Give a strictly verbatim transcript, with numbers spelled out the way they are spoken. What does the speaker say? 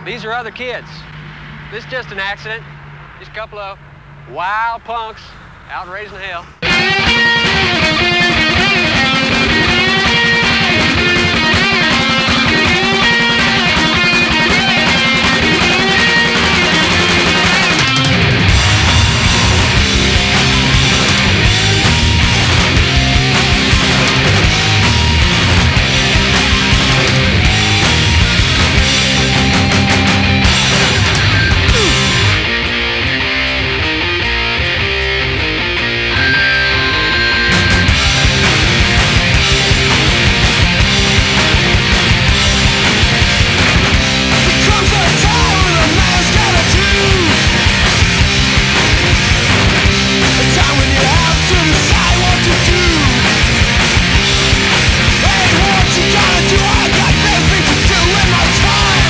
These are other kids. This is just an accident. Just a couple of wild punks out raising hell.